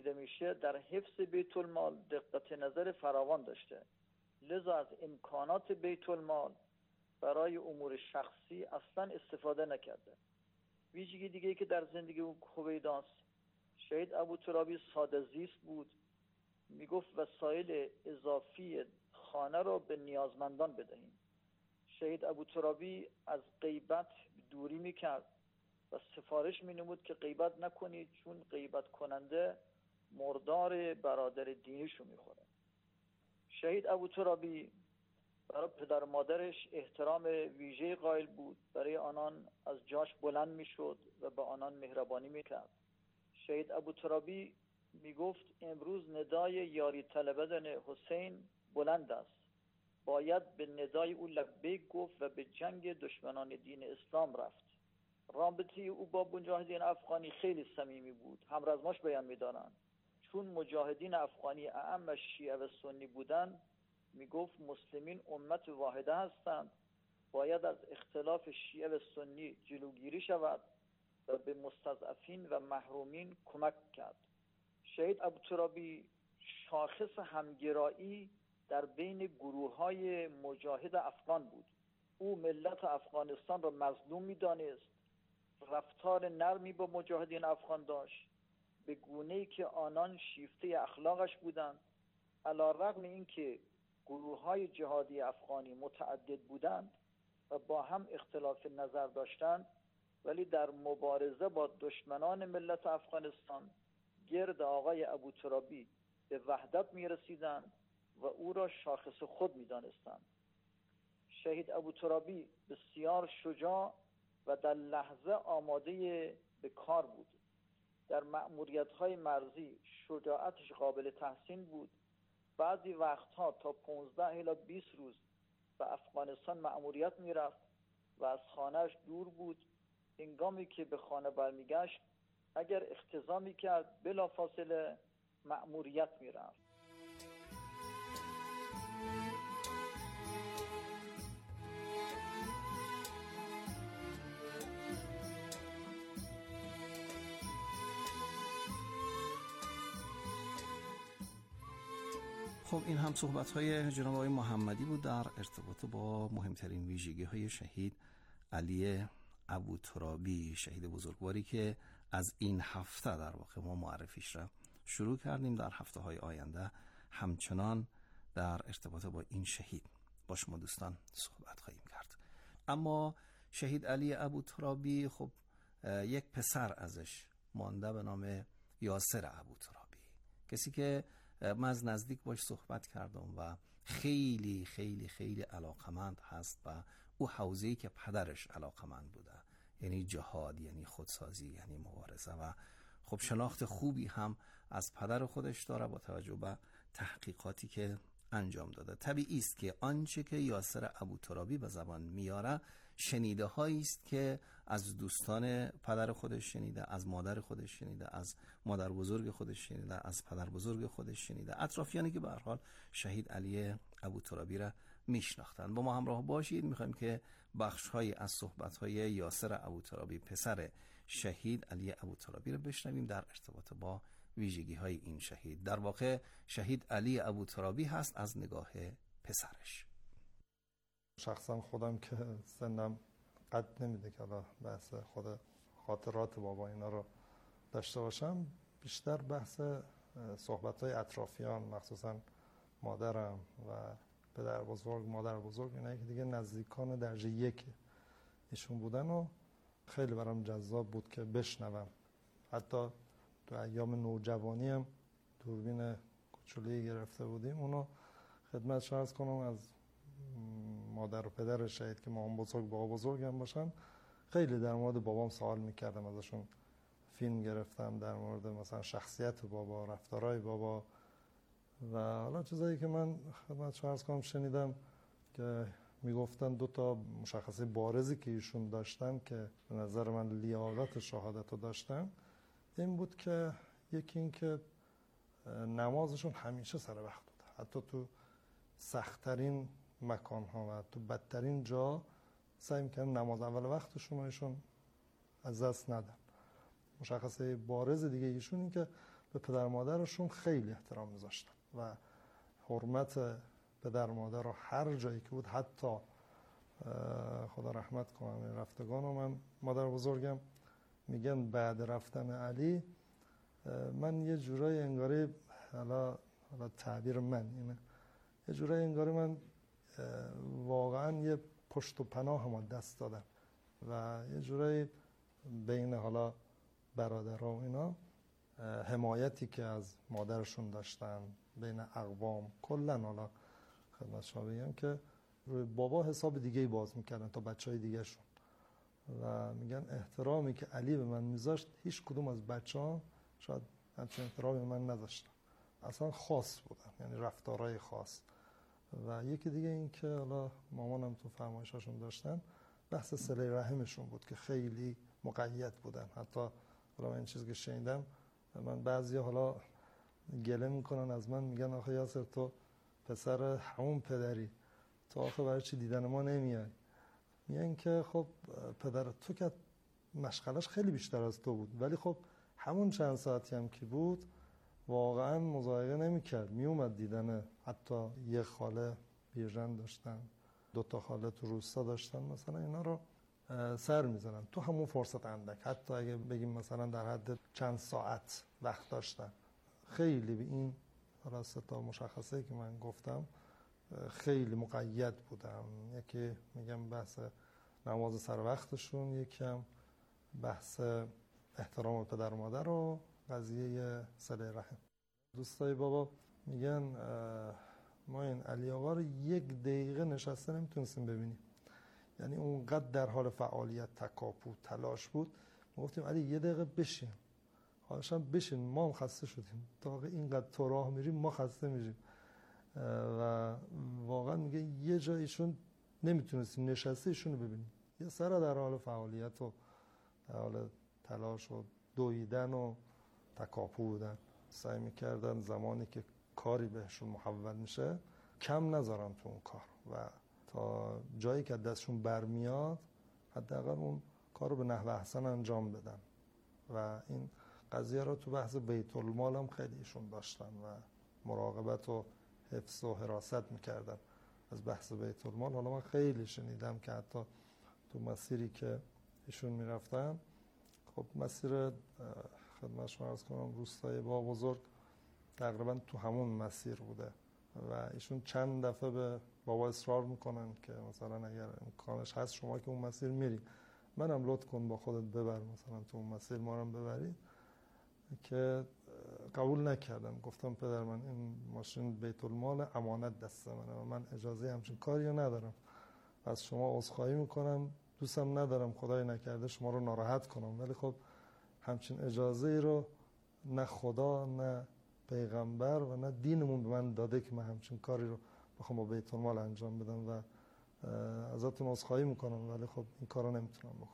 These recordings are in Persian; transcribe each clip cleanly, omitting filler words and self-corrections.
دیده میشه در حفظ بیت المال دقت نظر فراوان داشته، لذا از امکانات بیت المال برای امور شخصی اصلا استفاده نکرده. ویژگی دیگه که در زندگی هویداست، شهید ابوترابی ساده زیست بود، میگفت وسایل اضافی خانه را به نیازمندان بدهیم. شهید ابوترابی از غیبت دوری میکرد و سفارش مینمود که غیبت نکنید، چون غیبت کننده مردار برادر دینیشو میخوره. شهید ابوترابی برای پدر مادرش احترام ویژه قائل بود، برای آنان از جاش بلند میشد و به آنان مهربانی میکرد. شهید ابوترابی میگفت امروز ندای یاری طلبدن حسین بلند است، باید به ندای او لبیک گفت و به جنگ دشمنان دین اسلام رفت. رابطه او با مجاهدین افغانی خیلی صمیمی بود، همرزماش بیان میدارن. چون مجاهدین افغانی اعم شیعه و سنی بودن، میگفت مسلمین امت واحده هستند، باید از اختلاف شیعه و سنی جلوگیری شود و به مستضعفین و محرومین کمک کرد. شهید ابوترابی شاخص همگرایی در بین گروه‌های مجاهد افغان بود. او ملت افغانستان را مظلوم می‌دانست، رفتار نرمی با مجاهدین افغان داشت، به گونه‌ای که آنان شیفته اخلاقش بودند. علی‌رغم اینکه گروه‌های جهادی افغانی متعدد بودند و با هم اختلاف نظر داشتند، ولی در مبارزه با دشمنان ملت افغانستان گرد آقای ابوترابی به وحدت می‌رسیدند و او را شاخص خود می‌دانستند. شهید ابوترابی بسیار شجاع و در لحظه آماده به کار بود. در مأموریت‌های مرزی شجاعتش قابل تحسین بود. بعضی وقتها تا 15 الی 20 روز به افغانستان مأموریت میرفت و از خانهش دور بود. هنگامی که به خانه برمیگشت، اگر اقتضا میکرد بلافاصله مأموریت میرفت. خب این هم صحبت‌های جناب آقای محمدی بود در ارتباط با مهمترین ویژگی‌های شهید علی ابوترابی، شهید بزرگواری که از این هفته در واقع ما معرفیش را شروع کردیم. در هفته‌های آینده همچنان در ارتباط با این شهید با شما دوستان صحبت خواهیم کرد. اما شهید علی ابوترابی خب یک پسر ازش مانده به نام یاسر ابوترابی، کسی که من از نزدیک باش صحبت کردم و خیلی خیلی خیلی علاقمند هست و او حوزه‌ای که پدرش علاقمند بوده، یعنی جهاد، یعنی خودسازی، یعنی مبارزه، و خب شناخت خوبی هم از پدر خودش داره با توجه به تحقیقاتی که انجام داده. طبیعی است که آنچه که یاسر ابوترابی به زبان میاره شنیده هایی است که از دوستان پدر خودش شنیده، از مادر خودش شنیده، از مادر بزرگ خودش شنیده، از پدر بزرگ خودش شنیده، اطرافیانی که به هر حال شهید علی ابوترابی را میشناختن. با ما همراه باشید، میخوایم که بخش های از صحبت های یاسر ابوترابی پسر شهید علی ابوترابی را بشنویم در ارتباط با ویژگی های این شهید. در واقع شهید علی ابوترابی هست از نگاه پسرش. شخصا خودم که سنم قد نمیده که حالا بحث خود خاطرات بابا اینا رو داشته باشم، بیشتر بحث صحبت های اطرافیان، مخصوصا مادرم و پدر بزرگ، مادر بزرگ، اینا که دیگه نزدیکان درجه یک ایشون بودن و خیلی برام جذاب بود که بشنوم. حتی تو ایام نوجوانی هم دوربین کوچولی گرفته بودیم، اونو خدمت عرض کنم از مادر و پدر شهید که مامان بزرگ بابا بزرگ هم باشن، خیلی در مورد بابام سوال میکردم، ازشون فیلم گرفتم در مورد مثلا شخصیت بابا، رفتارهای بابا و حالا چیزایی که من خدمت عرض کنم شنیدم که میگفتن دو تا مشخصه بارزی که ایشون داشتن که به نظر من لیاقت شهادت رو داشتن، این بود که یکی این که نمازشون همیشه سر وقت بود، حتی تو سخت‌ترین مکان‌ها و تو بدترین جا سعی می‌کردن نماز اول وقتشون ایشون از دست ندن. مشخصه بارز دیگه ایشون این که به پدر مادرشون خیلی احترام میذاشتن و حرمت پدر مادر رو هر جایی که بود، حتی خدا رحمت کنه رفتگان و من مادر بزرگم میگن بعد رفتن علی من یه جورایی انگاری، حالا تعبیر من اینه، یه جورایی انگاری من واقعا یه پشت و پناه ما دست دادم و یه جورایی بین حالا برادرها و اینا حمایتی که از مادرشون داشتن بین اقوام کلا، حالا خدمت شما بگم که روی بابا حساب دیگه‌ای باز میکردن تا بچهای دیگه شون و میگن احترامی که علی به من میذاشت هیچ کدوم از بچه‌ها شاید همچین احترامی به من نذاشتن، اصلا خاص بودن، یعنی رفتارهای خاص. و یکی دیگه این که حالا مامانم تو فرمایشاشون داشتن بحث صله رحمشون بود که خیلی مقید بودن. حتی حالا من این چیزی که شنیدم، من بعضیا حالا گله میکنن از من، میگن آخه یاسر تو پسر همون پدری، تو آخه برای چی دیدن ما نمیای؟ میگن که خب پدر تو که مشغلش خیلی بیشتر از تو بود، ولی خب همون چند ساعتی هم که بود واقعا مضایقه نمیکرد، میومد دیدن. حتی یه خاله بیرجن داشتن، 2 تا خاله تو روستا داشتن، مثلا اینا رو سر میزنن تو همون فرصت اندک، حتی اگه بگیم مثلا در حد چند ساعت وقت داشتن. خیلی به این راستا مشخصه که من گفتم خیلی مقید بودم. یکی میگم بحث نماز سر وقتشون، یکم بحث احترام پدر و مادر و قضیه صله رحم. دوستای بابا میگن ما این علی آقا رو 1 دقیقه نشسته نمیتونستیم ببینیم، یعنی اونقدر در حال فعالیت، تکاپو، تلاش بود. ما گفتیم علی 1 دقیقه بشین، حالش هم بشین، ما هم خسته شدیم، تا اینقدر تو راه میریم ما خسته میشیم. و واقعا میگه یه جایشون نمیتونستیم نشسته ایشون رو ببینیم، یه سر در حال فعالیت و در حال تلاش و دویدن و تکاپو بودن. سعی میکردن زمانی که کاری بهشون محول میشه کم نذارن تو اون کار و تا جایی که دستشون برمیاد حداقل اون کار رو به نحو احسن انجام بدن. و این قضیه رو تو بحث بیت المال هم خیلی ایشون داشتن و مراقبت و حفظ و حراست میکردن از بحث بیت المال. حالا من خیلی شنیدم که حتی تو مسیری که ایشون میرفتن، خب مسیر خدمت شما عرض کنم روستای با بزرگ تقریبا تو همون مسیر بوده و ایشون چند دفعه به بابا اصرار میکنن که مثلا اگر امکانش هست شما که اون مسیر میری، منم لطف کن با خودت ببر، مثلا تو اون مسیر ما رو ببری، که قبول نکردم. گفتم پدر من این ماشین بیت المال امانت دست منه و من اجازه همچین کاری رو ندارم، از شما عذرخواهی میکنم، دوستم ندارم خدای نکرده شما رو ناراحت کنم، ولی خب همچین اجازه ای رو نه خدا نه پیغمبر و نه دینمون به من داده که من همچین کاری رو بخوام با بیت المال انجام بدم و ازتون عذرخواهی میکنم، ولی خب این کارو نمیتونم بکنم.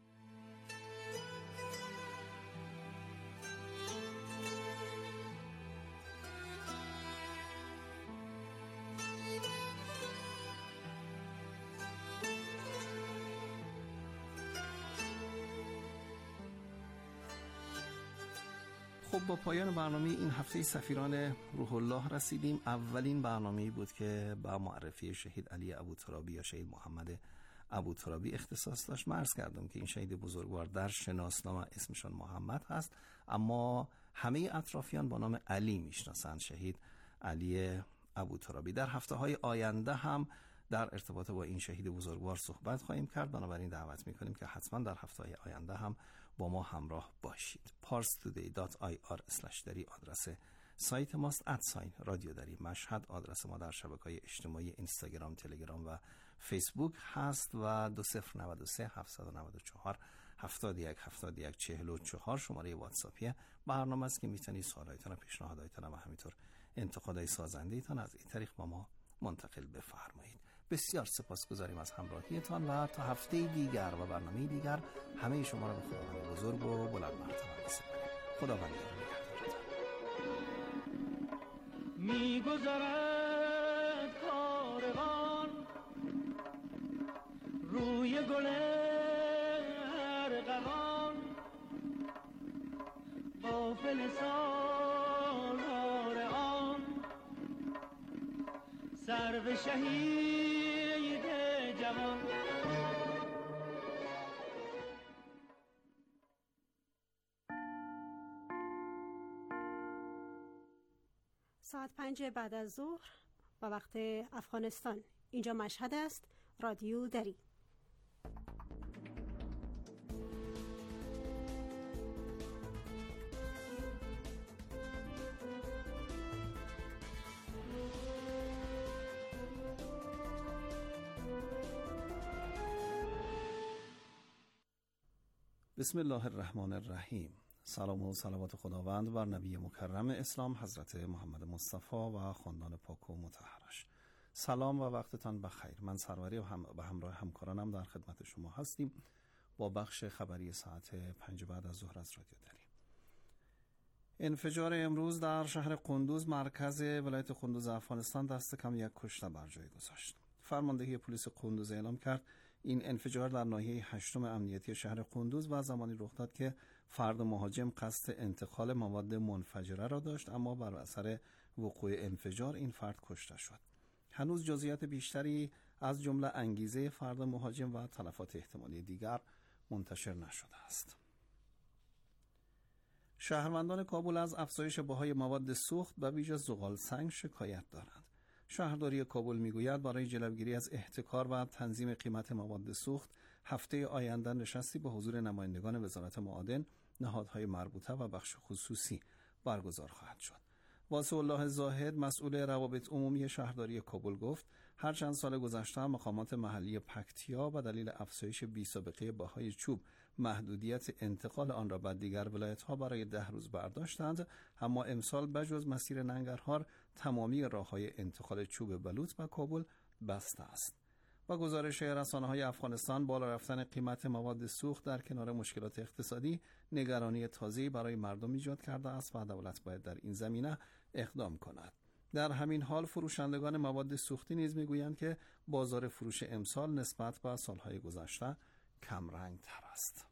خب با پایان برنامه این هفته سفیران روح الله رسیدیم. اولین برنامه‌ای بود که با معرفی شهید علی ابوترابی یا شهید محمد ابوترابی اختصاص داشت. من عرض کردم که این شهید بزرگوار در شناسنامه اسمشان محمد هست، اما همه اطرافیان با نام علی میشناسند، شهید علی ابوترابی. در هفته‌های آینده هم در ارتباط با این شهید بزرگوار صحبت خواهیم کرد، بنابراین دعوت می‌کنیم که حتما در هفته‌های آینده هم با ما همراه باشید. parstoday.ir/dari آدرس سایت ماست. @رادیو دری مشهد آدرس ما در شبکه‌های اجتماعی اینستاگرام، تلگرام و فیسبوک هست و 2093 794 71 71 44 شماره واتساپی برنامه است که میتونید سوالایتان و پیشنهاداتتان و همینطور انتقادهای سازنده‌تان از این طریق با ما منتقل بفرمایید. بسیار سپاسگزاریم از همراهیتان و تا هفته دیگر و برنامه دیگر همه شما را به خداوند بزرگ و بلند مرتبه می‌سپارم. خداوند نگهدارتان. می‌گذرد کاروان روی گل ارغوان، غافل سرو شهید جوان. ساعت 5 بعد از ظهر و وقت افغانستان. اینجا مشهد است. رادیو دری. بسم الله الرحمن الرحیم. سلام و صلوات خداوند بر نبی مکرم اسلام حضرت محمد مصطفی و خاندان پاک و مطهرش. سلام و وقتتان بخیر. من سروری و به همراه همکارانم در خدمت شما هستیم با بخش خبری ساعت 5 بعد از ظهر از رادیو دری. انفجار امروز در شهر قندوز مرکز ولایت قندوز افغانستان دست کم یک کشته بر جای گذاشت. فرماندهی پلیس قندوز اعلام کرد این انفجار در ناحیه 8 امنیتی شهر قندوز و زمانی رخ داد که فرد مهاجم قصد انتقال مواد منفجره را داشت، اما بر اثر وقوع انفجار این فرد کشته شد. هنوز جزئیات بیشتری از جمله انگیزه فرد مهاجم و تلفات احتمالی دیگر منتشر نشده است. شهروندان کابل از افزایش بهای مواد سوخت و ویژه زغال سنگ شکایت دارند. شهرداری کابل میگوید برای جلوگیری از احتکار و تنظیم قیمت مواد سوخت هفته آینده نشستی به حضور نمایندگان وزارت معادن، نهادهای مربوطه و بخش خصوصی برگزار خواهد شد. واسع الله زاهد مسئول روابط عمومی شهرداری کابل گفت هر چند سال گذشته مقامات محلی پکتیا به دلیل افزایش بی‌سابقه بهای چوب محدودیت انتقال آن را به دیگر ولایت‌ها برای 10 روز برداشتند، اما امسال بجز مسیر ننگرهار تمامی راه‌های انتقال چوب بلوط به کابل بسته است. و گزارش رسانه‌های افغانستان بالا رفتن قیمت مواد سوخت در کنار مشکلات اقتصادی نگرانی تازه‌ای برای مردم ایجاد کرده است و دولت باید در این زمینه اقدام کند. در همین حال فروشندگان مواد سوختی نیز میگویند که بازار فروش امسال نسبت به سالهای گذشته کم رنگ تر است.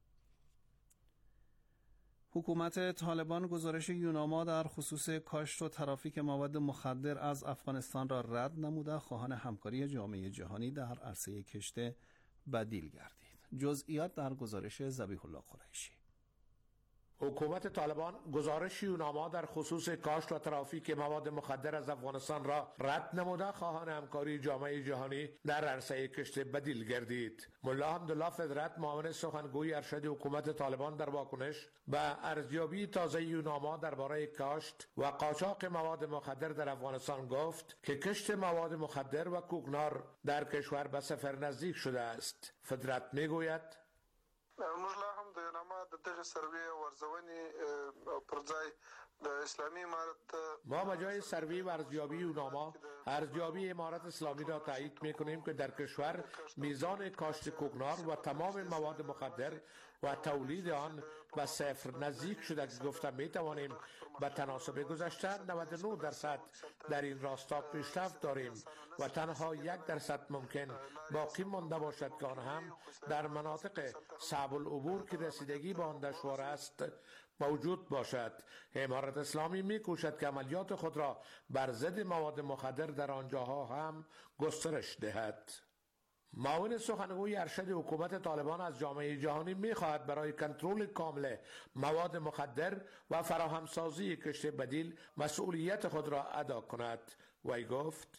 حکومت طالبان گزارش یوناما در خصوص کاشت و ترافیک مواد مخدر از افغانستان را رد نموده خواهان همکاری جامعه جهانی در عرصه کشت بدیل گردید. جزئیات در گزارش ذبیح الله قریشی. حکومت طالبان گزارش یوناما در خصوص کاشت و ترافیک مواد مخدر از افغانستان را رد نموده خواهان همکاری جامعه جهانی در عرصه کشت بدیل گردید. ملا حمدالله فدرت معاون سخنگوی ارشد حکومت طالبان در واکنش به ارزیابی تازه یوناما درباره کاشت و قاچاق مواد مخدر در افغانستان گفت که کشت مواد مخدر و کوکنار در کشور به صفر نزدیک شده است. فدرت میگوید موږ لا هم د یوناما د دغه سروې او ارزونې پر ځای د اسلامي امارت ما به جای سروی و ارزیابی یوناما ارزیابی امارت اسلامی را تایید میکنیم که در کشور میزان کاشت کوکنار و تمام مواد مخدر و تولید آن به صفر نزدیک شده که گفتم میتوانیم به تناسب گذشته 99% در این راستا پیشرفت داریم و تنها 1% ممکن باقی مانده باشد که آن هم در مناطق صعب العبور که رسیدگی به آن دشوار است موجود باشد. امارت اسلامی میکوشد که عملیات خود را بر ضد مواد مخدر در آنجاها هم گسترش دهد. معاون سخنگوی ارشد حکومت طالبان از جامعه جهانی می‌خواهد برای کنترل کامل مواد مخدر و فراهمسازی کشت بدیل مسئولیت خود را ادا کند. وی گفت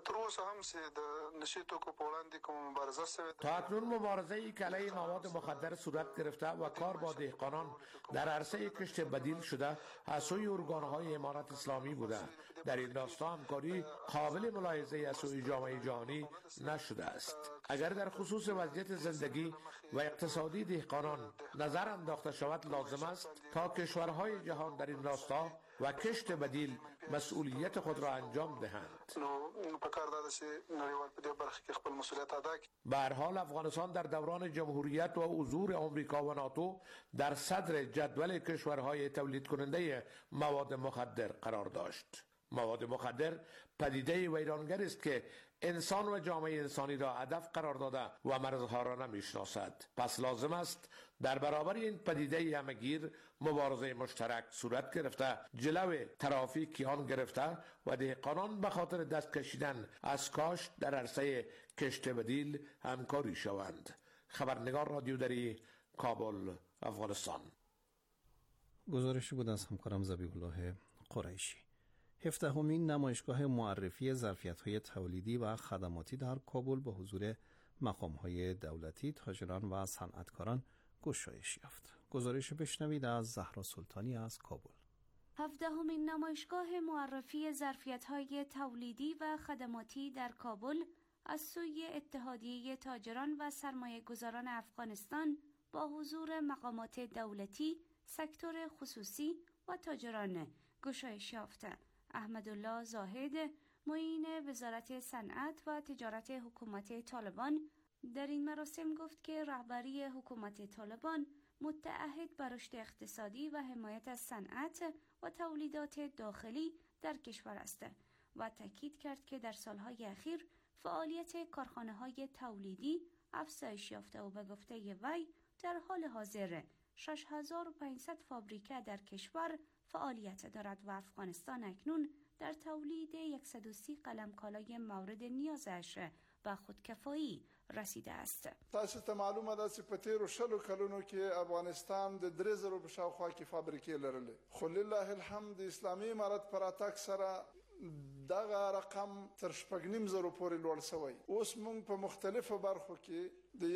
تا اکنون مبارزه‌ای که علیه مواد مخدر صورت گرفته و کار با دهقانان در عرصه کشت بدیل شده از سوی ارگان‌های امارت اسلامی بوده. در این راستا همکاری قابل ملاحظه از سوی جامعه جهانی نشده است. اگر در خصوص وضعیت زندگی و اقتصادی دهقانان نظر انداخته شود لازم است تا کشورهای جهان در این راستا و کشت بدیل مسئولیت خود را انجام دهند. به هر حال افغانستان در دوران جمهوریت و حضور آمریکا و ناتو در صدر جدول کشورهای تولید کننده مواد مخدر قرار داشت. مواد مخدر پدیده ویرانگر است که انسان و جامعه انسانی را هدف قرار داده و مرزها را نمی‌شناسد. پس لازم است در برابر این پدیده همگیر مبارزه مشترک صورت گرفته، جلو ترافیک آن گرفته و دهقانان به خاطر دست کشیدن از کاشت در عرصه کشت بدیل همکاری شوند. خبرنگار رادیو دری، کابل، افغانستان. گزارشی بود از همکارم ذبیح‌الله قریشی. 17مین نمایشگاه معرفی ظرفیت‌های تولیدی و خدماتی در کابل با حضور مقام‌های دولتی، تاجران و صنعتکاران گشایش یافت. گزارش بشنوید از زهرا سلطانی از کابل. 17مین نمایشگاه معرفی ظرفیت‌های تولیدی و خدماتی در کابل از سوی اتحادیه تاجران و سرمایه‌گذاران افغانستان با حضور مقامات دولتی، سکتور خصوصی و تاجران گشایش یافت. احمدالله زاهد، معین وزارت صنعت و تجارت حکومت طالبان، در این مراسم گفت که رهبری حکومت طالبان متعهد بر رشد اقتصادی و حمایت از صنعت و تولیدات داخلی در کشور است و تاکید کرد که در سالهای اخیر فعالیت کارخانه‌های تولیدی افزایش یافته و به گفته وی در حال حاضر 6500 فابریکه در کشور فعالیت دارد و افغانستان اکنون در تولید 130 قلم کالای مورد نیازش به خودکفایی رسیده است. تاسو ته معلومه ده چې په تیرو 60 کلونو کې افغانستان د 3000 په شاوخوا کې فابریکې لرلې، خو لله الحمد اسلامي امارت پر اتاک سره دغه رقم تر 8500 پورې لوړ شوی. اوس موږ په مختلفو برخو کې د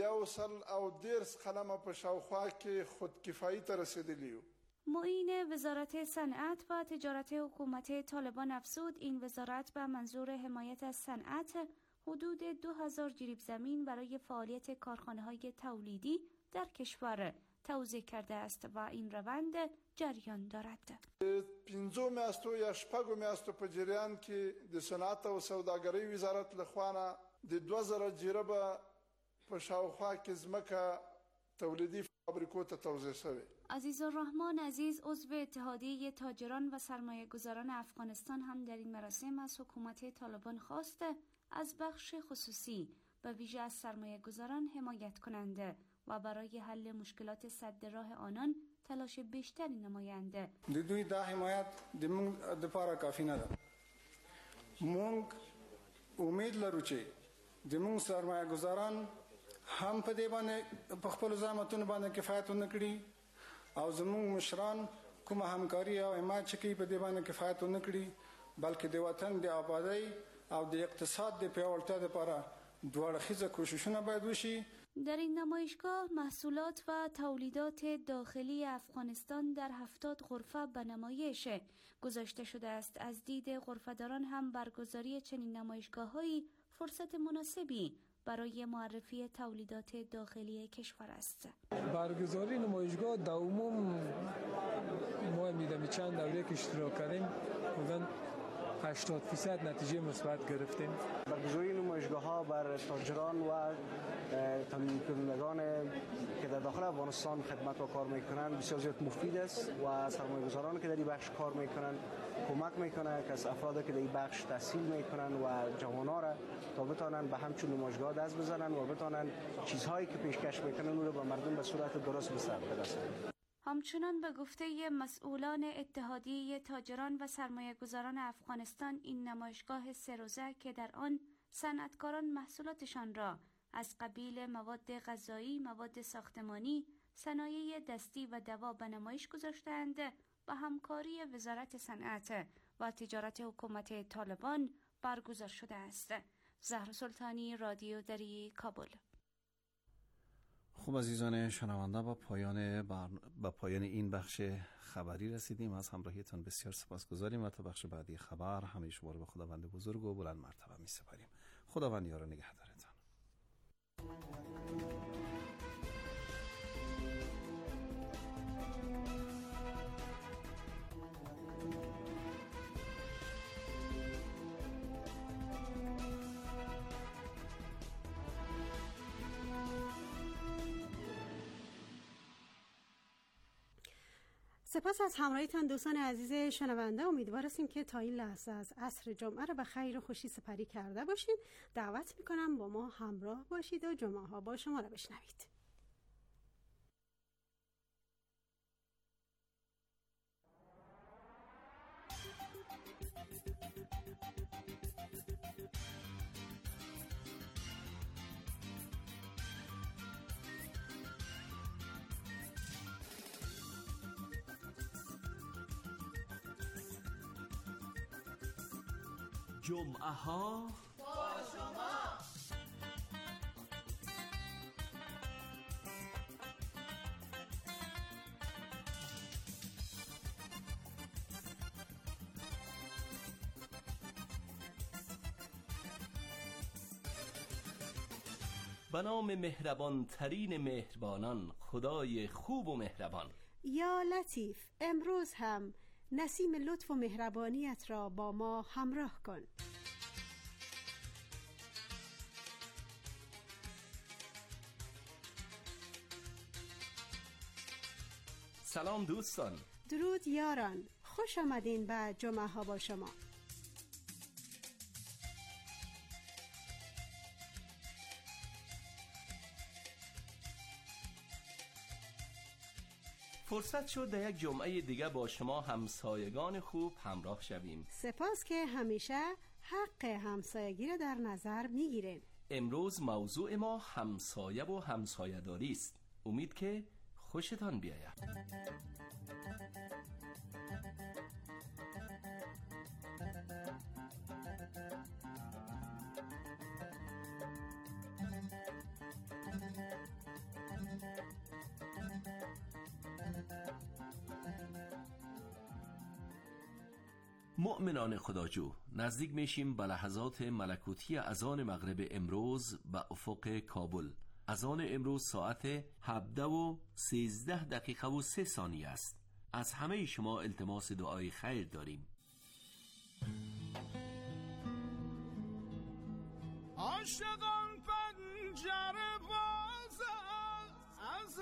110 قلمه په شاوخوا کې خودکفایی ته رسیدلی یو. معین وزارت صنعت و تجارت حکومت طالبان افزود این وزارت به منظور حمایت از صنعت حدود 2000 جریب زمین برای فعالیت کارخانه‌های تولیدی در کشور توزیع کرده است و این روند جریان دارد. 15 میاشتو یا 6 میاشتو په جریان کې د صنعت او سوداګرۍ وزارت لخوا د 2000 جریب په شاوخوا کې ځمکه تولیدي فابریکو ته توزیع شوی. عزیزالرحمن عزیز، عضو اتحادیه تاجران و سرمایه‌گذاران افغانستان، هم در این مراسم از حکومت طالبان خواست از بخش خصوصی به ویژه از سرمایه‌گذاران حمایت کننده و برای حل مشکلات سد راه آنان تلاش بیشتری نمایند. د دوی دا حمایت د موږ د لپاره کافی نه ده. موږ امید لرو چې د موږ سرمایه‌گذاران هم په دې باندې په خپل زحمتونو باندې کفایت ونکړي او زموږ مشران کومه همکاري او حمایت چې کوي په دې باندې کفایت ونکړي، بلکې د وطن د آبادی او د اقتصاد د پیاوړتیا لپاره دوړخیزه کوششونه باید وشي. در این نمایشگاه محصولات و تولیدات داخلی افغانستان در 70 غرفه به نمایش گذاشته شده است. از دید غرفه‌داران هم برگزاری چنین نمایشگاه‌هایی فرصت مناسبی برای معرفی تولیدات داخلی کشور است. برگزاری نمایشگاه در عموم ما میدم چند دوره که اشتراک کردیم بودن 80% نتیجه مثبت گرفتیم. برگزاری نمایشگاه‌ها بر تاجران و تامین کنندگان که در داخل افغانستان خدمت و کار میکنند بسیار زیاد مفید است و سرمایه‌گذاران که در این بخش کار میکنند کمک میکنه که از افرادی که در این بخش تحصیل میکنند و جوانان را تا بتوانند به همچون نمایشگاه دست بزنند و بتوانند چیزهایی که پیشکش میکنند اون را به مردم به صورت درست به سر برسانند. همچنان به گفته مسئولان اتحادیه تاجران و سرمایه‌گذاران افغانستان، این نمایشگاه 3 روزه که در آن صنعتکاران محصولاتشان را از قبیل مواد غذایی، مواد ساختمانی، صنایع دستی و دوا به نمایش گذاشتند، با همکاری وزارت صنعت و تجارت حکومت طالبان برگزار شده است. زهرا سلطانی، رادیو دری، کابل. خب عزیزان شنونده، با پایان این بخش خبری رسیدیم. از همراهیتان بسیار سپاسگزاریم و تا بخش بعدی خبر همه شما رو به خداوند بزرگ و بلند مرتبه می سپاریم. خداوند یار و نگهدارتان. سپاس از همراهیتان دوستان عزیز شنونده. امیدوار هستیم که تا این لحظه از عصر جمعه رو به خیر و خوشی سپری کرده باشین. دعوت میکنم با ما همراه باشید و جمعه ها با شما رو بشنوید. جمعه ها با شما. به نام مهربان ترین مهربانان، خدای خوب و مهربان. یا لطیف، امروز هم نسیم لطف و مهربانیت را با ما همراه کن. سلام دوستان. درود یاران، خوش آمدین به جمعه ها با شما. فرصت شد در یک جمعه دیگه با شما همسایگان خوب همراه شویم. سپاس که همیشه حق همسایگی را در نظر میگیرین. امروز موضوع ما همسایه و همسایه‌داری است. امید که خوشتان بیاید. مؤمنان خداجو، نزدیک میشیم به لحظات ملکوتی اذان مغرب امروز به افق کابل. اذان امروز ساعت 17:13 است. از همه شما التماس دعای خیر داریم. عاشقان پنجره باز از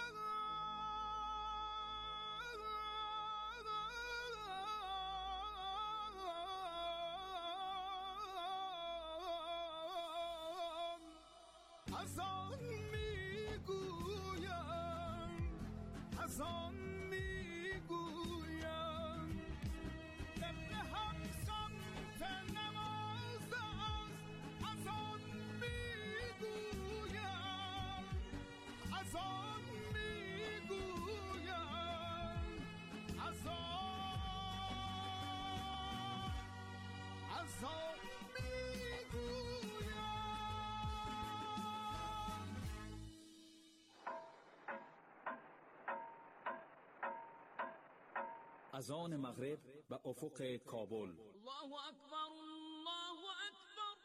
آن میگویم، از آن میگویم، طبق همسان نماز از آن میگویم، از آن میگویم، از آن اذان مغرب به افق کابل. الله اکبر، الله اکبر،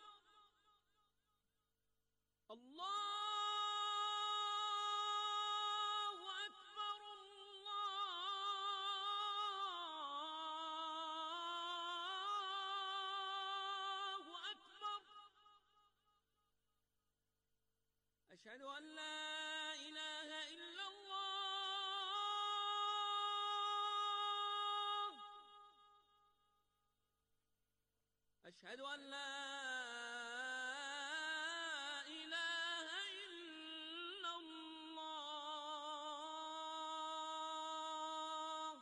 الله اکبر، الله اکبر. اشهد ان لا اله الا الله، أشهد أن لا إله إلا الله،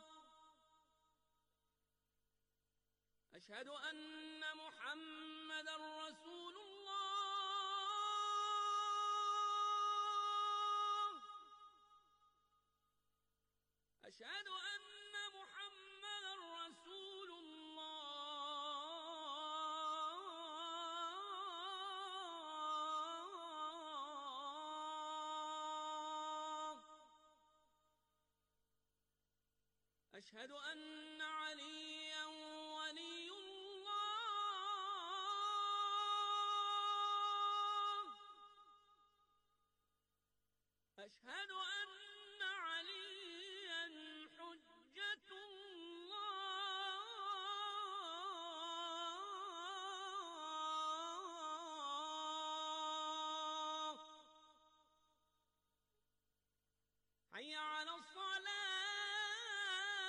أشهد أن محمدا رسول الله، أشهد أن محمدا رسول الله. أشهد أن عليا ولي الله، أشهد أن عليا حجة الله. حي على الصلاة،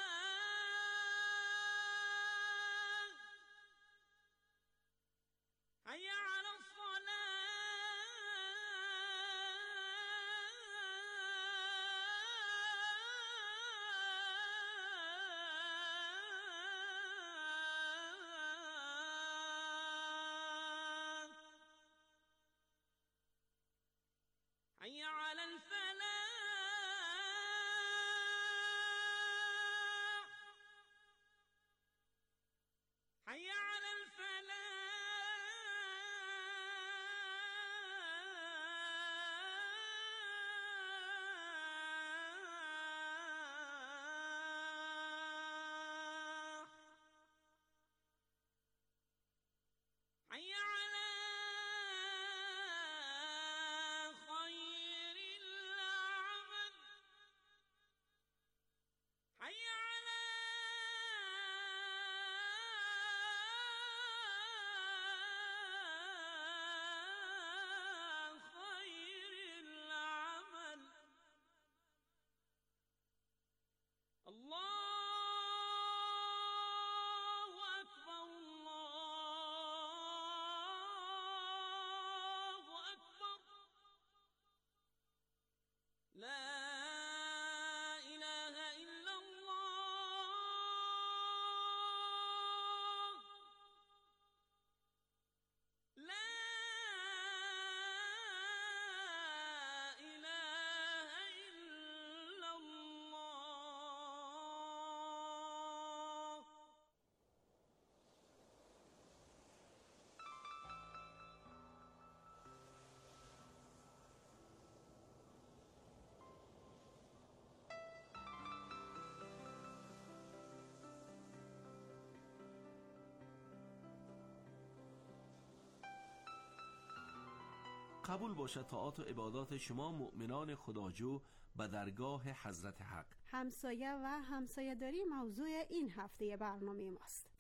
حي على الفلاح حي على قبول باشد طاعات و عبادات شما مؤمنان خداجو به درگاه حضرت حق. همسایه و همسایه‌داری موضوع این هفته برنامه ماست.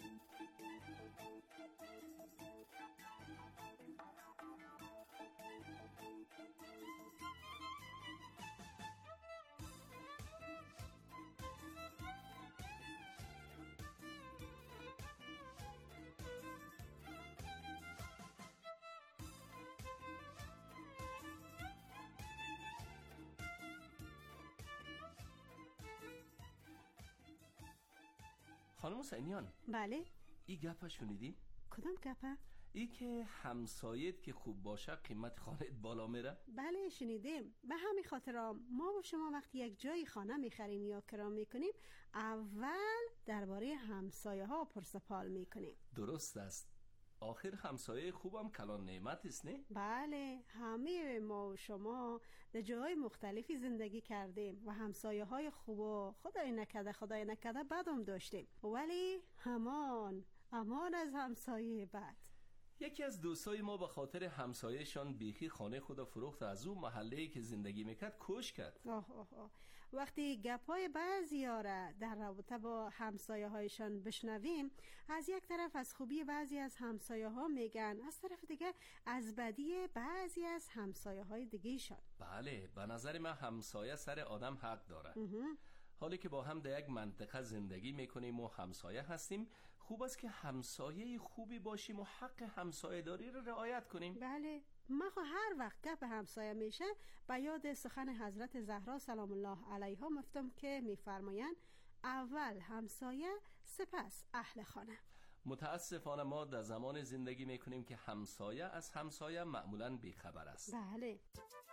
خانم حسینیان، بله؟ این گپه شنیدی؟ کدام گپه؟ ای که همسایت که خوب باشه قیمت خانه بالا میره؟ بله شنیدیم. به همین خاطر ما و شما وقتی یک جای خانه میخریم یا کرا میکنیم اول درباره همسایه ها پرسپال میکنیم. درست است. آخر همسایه خوبم کلان نعمت است نه؟ بله، همه ما و شما در جای مختلفی زندگی کردیم و همسایه های خوب و خدای نکده بدم داشتیم، ولی امان از همسایه بد. یکی از دوستای ما به خاطر همسایه‌شان بیخی خانه خود فروخت، از اون محله‌ای که زندگی میکرد کش کرد. وقتی گپای بعضی‌ها را در رابطه با همسایه هایشان بشنویم، از یک طرف از خوبی بعضی از همسایه ها میگن، از طرف دیگه از بدی بعضی از همسایه های دیگه شان. بله، به نظر من همسایه سر آدم حق داره. حالی که با هم در یک منطقه زندگی میکنیم و همسایه هستیم، خوب است که همسایه خوبی باشیم و حق همسایه داری رو رعایت کنیم. بله، من هر وقت گپ همسایه میشه به یاد سخن حضرت زهرا سلام الله علیها مفتم که میفرمایند اول همسایه سپس اهل خانه. متاسفانه ما در زمان زندگی میکنیم که همسایه از همسایه معمولاً بیخبر است. بله.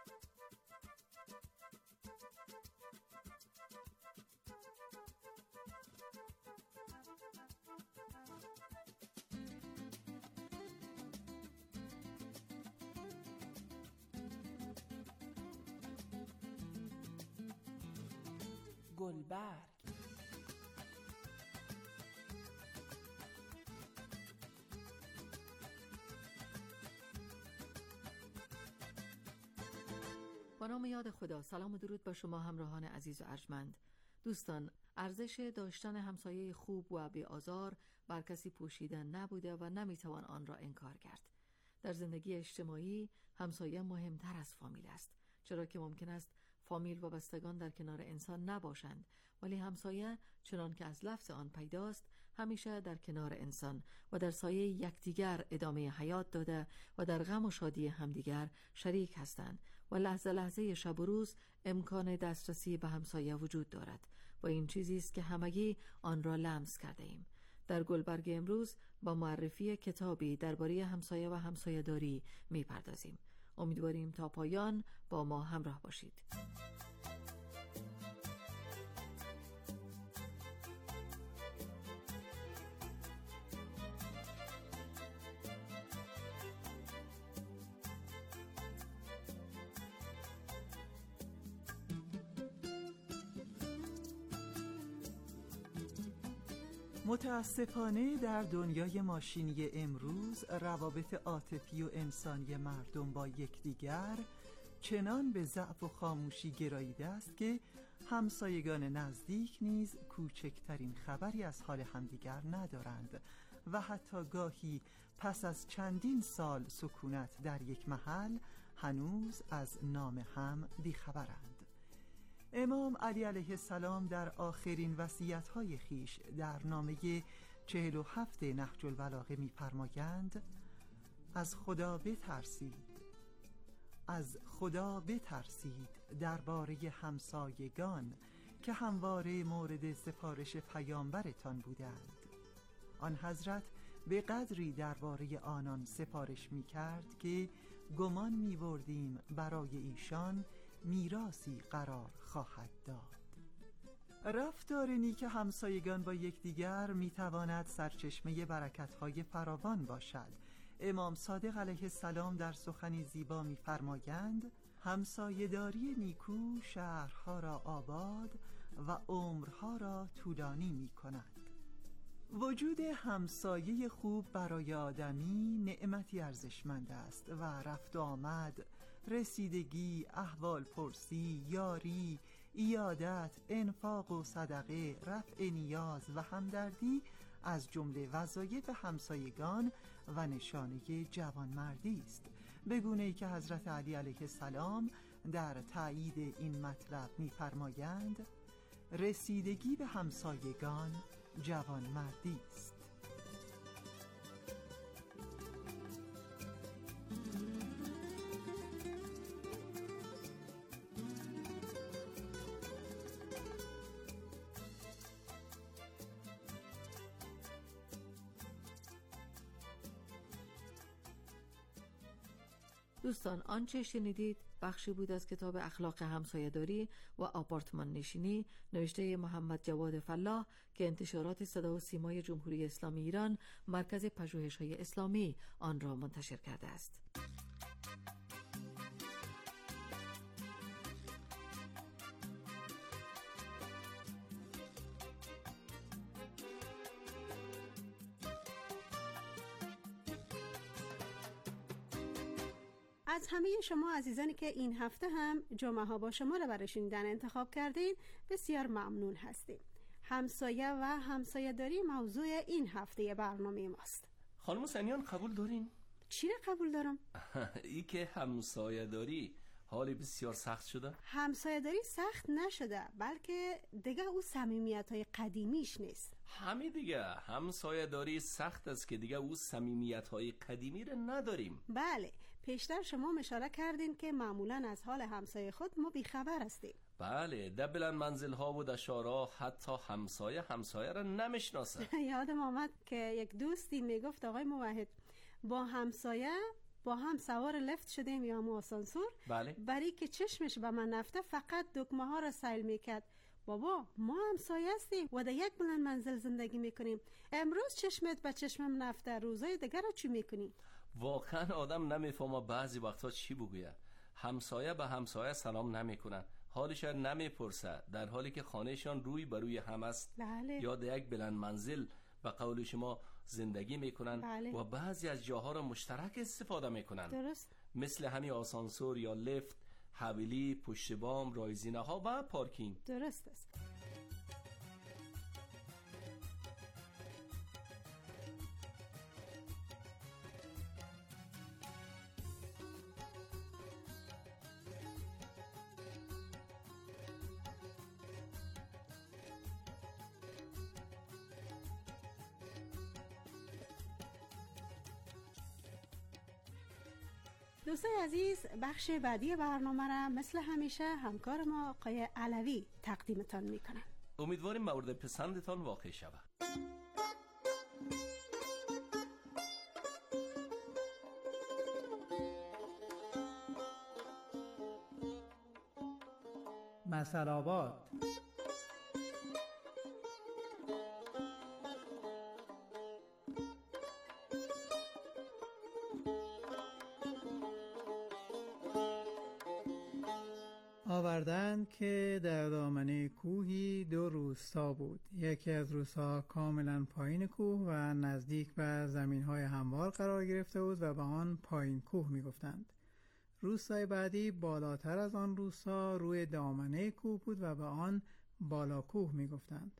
گلبرگ. با نام یاد خدا، سلام و درود با شما همراهان عزیز و ارجمند. دوستان، ارزش داشتن همسایه خوب و بی آزار بر کسی پوشیده نبوده و نمیتوان آن را انکار کرد. در زندگی اجتماعی همسایه مهمتر از فامیل است، چرا که ممکن است فامیل و بستگان در کنار انسان نباشند، ولی همسایه چنان که از لفظ آن پیداست همیشه در کنار انسان و در سایه یکدیگر ادامه حیات داده و در غم و شادی همدیگر شریک هستند و لحظه لحظه شب و روز امکان دسترسی به همسایه وجود دارد و این چیزی است که همگی آن را لمس کرده ایم. در گلبرگ امروز با معرفی کتابی درباره همسایه و همسایه‌داری می‌پردازیم. امیدواریم تا پایان با ما همراه باشید. متاسفانه در دنیای ماشینی امروز روابط عاطفی و انسانی مردم با یکدیگر چنان به ضعف و خاموشی گراییده است که همسایگان نزدیک نیز کوچکترین خبری از حال همدیگر ندارند و حتی گاهی پس از چندین سال سکونت در یک محل هنوز از نام هم بیخبرند. امام علی علیه السلام در آخرین وصیت‌های خیش در نامه 47 نهج البلاغه می‌فرمایند: از خدا بترسید درباره همسایگان که همواره مورد سفارش پیامبرتان بودند. آن حضرت به قدری درباره آنان سفارش می‌کرد که گمان می‌بردیم برای ایشان میراثی قرار خواهد داد. رفتار نیک همسایگان با یکدیگر میتواند سرچشمه برکت‌های فراوان باشد. امام صادق علیه السلام در سخنی زیبا می‌فرمایند: همسایه‌داری نیکو شهرها را آباد و عمرها را طولانی می‌کند. وجود همسایه خوب برای آدمی نعمتی ارزشمند است و رفت و آمد، رسیدگی، احوال پرسی، یاری، عیادت، انفاق و صدقه، رفع نیاز و همدردی از جمله وظایف همسایگان و نشانه جوانمردی است، به گونه‌ای که حضرت علی علیه السلام در تایید این مطلب می‌فرمایند: رسیدگی به همسایگان جوانمردی است. دوستان، آنچه شنیدید بخشی بود از کتاب اخلاق همسایه‌داری و آپارتمان نشینی نوشته محمد جواد فلاح که انتشارات صدا و سیمای جمهوری اسلامی ایران مرکز پژوهش‌های اسلامی آن را منتشر کرده است. از همه شما عزیزانی که این هفته هم جمعه ها با شما را برای شنیدن انتخاب کردین بسیار ممنون هستیم. همسایه و همسایه‌داری موضوع این هفته برنامه ماست. خانم سنیان قبول دارین؟ چی را قبول دارم؟ ای که همسایه‌داری حالی بسیار سخت شده؟ همسایه‌داری سخت نشده، بلکه دیگه او صمیمیت‌های قدیمیش نیست. همین دیگه، همسایه‌داری سخت است که دیگه او صمیمیت‌های قدیمی رو نداریم. بله، پیشتر شما اشاره کردین که معمولاً از حال همسایه خود ما بیخبر هستیم. بله، در بلند منزل‌ها و دشارا حتی همسایه را نمیشناسه. یادم آمد که یک دوستی میگفت آقای موحد با همسایه با هم سوار لفت شدیم یا هم آسانسور. بله. برای که چشمش به من نفته فقط دکمه ها را سیل میکرد. بابا ما همسایه هستیم و در یک بلند منزل زندگی میکنیم. امروز چشمت به چشمم نفته، روزای دیگر را چی میکنی؟ واقعا آدم نمیفهمه بعضی وقتا چی بگویه. همسایه به همسایه سلام نمیکنن، حالش نمیپرسه، در حالی که خانهشان روی بر روی هم است. بله. یا در یک بلند منزل به قول شما زندگی میکنن. بله. و بعضی از جاها را مشترک استفاده میکنن. درست. مثل همین آسانسور یا لفت، حویلی، پشت بام، رایزینه ها و پارکینگ. درست است. دوستان عزیز، بخش بعدی برنامه را مثل همیشه همکار ما آقای علوی تقدیمتان میکنن. امیدواریم مورد پسندتان واقع شود. مثل آباد. آوردند که در دامنه کوهی 2 روستا بود. یکی از روستاها کاملا پایین کوه و نزدیک به زمین‌های هموار قرار گرفته بود و به آن پایین کوه می‌گفتند. روستای بعدی بالاتر از آن روستا روی دامنه کوه بود و به آن بالا کوه می‌گفتند.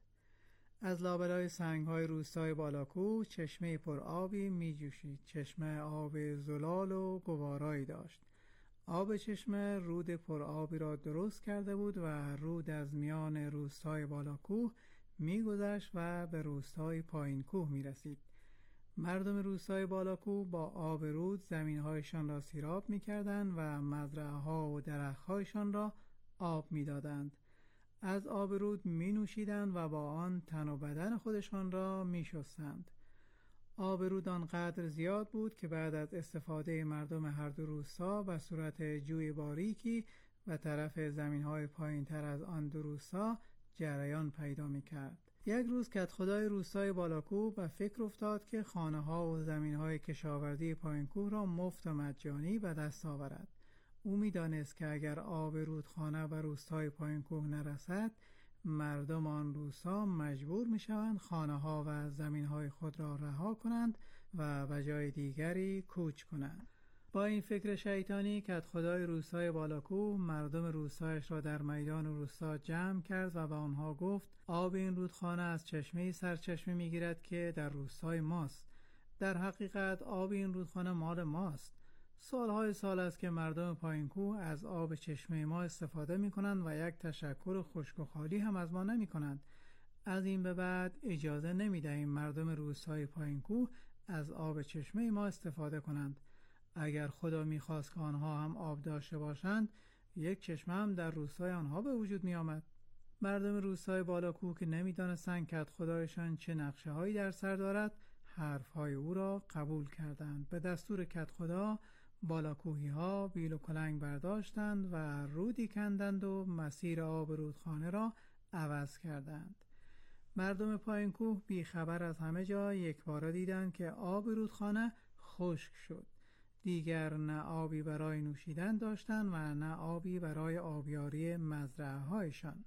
از لابلای سنگ‌های روستای بالا کوه چشمه پر آبی می‌جوشید. چشمه آب زلال و گوارایی داشت. آب چشمه رود پر آبی را درست کرده بود و رود از میان روستای بالا کوه می‌گذشت و به روستای پایین کوه می‌رسید. مردم روستای بالا کوه با آب رود زمین‌هایشان را سیراب می‌کردند و مزرعه‌ها و درخت‌هایشان را آب می‌دادند. از آب رود می‌نوشیدند و با آن تن و بدن خودشان را می‌شستند. آب رود آنقدر زیاد بود که بعد از استفاده مردم هر 2 روستا به صورت جوی باریکی و طرف زمین‌های پایین‌تر از آن 2 روستا جریان پیدا می‌کرد. یک روز کدخدای روستای بالاکوه به فکر افتاد که خانه‌ها و زمین‌های کشاورزی پایین کوه را مفت و مجانی به دست آورد. او می‌دانست که اگر آب رودخانه به روستای پایین کوه نرسد، مردم آن روستا مجبور می‌شوند خانه‌ها و زمین‌های خود را رها کنند و به جای دیگری کوچ کنند. با این فکر شیطانی کدخدای روستای بالاکوه مردم روستایش را در میدان روستا جمع کرد و به آنها گفت آب این رودخانه از چشمه سرچشمه می‌گیرد که در روستای ماست. در حقیقت آب این رودخانه مال ماست. سالهای سال است که مردم پایین کوه از آب چشمه ما استفاده می کنند و یک تشکر خشک و خالی هم از ما نمی کنند. از این به بعد اجازه نمی دهیم مردم روستای پایین کوه از آب چشمه ما استفاده کنند. اگر خدا می خواست که آنها هم آب داشته باشند، یک چشمه هم در روستای آنها به وجود می آمد. مردم روستای بالاکوه که نمی دانستند کدخدایشان چه نقشه هایی در سر دارد، حرفهای او را قبول کردند. به دستور کدخدا بالاکوهی ها بیل و کلنگ برداشتند و رودی کندند و مسیر آب رودخانه را عوض کردند. مردم پایین کوه بی خبر از همه جا یک بار دیدند که آب رودخانه خشک شد. دیگر نه آبی برای نوشیدن داشتند و نه آبی برای آبیاری مزرعه هایشان.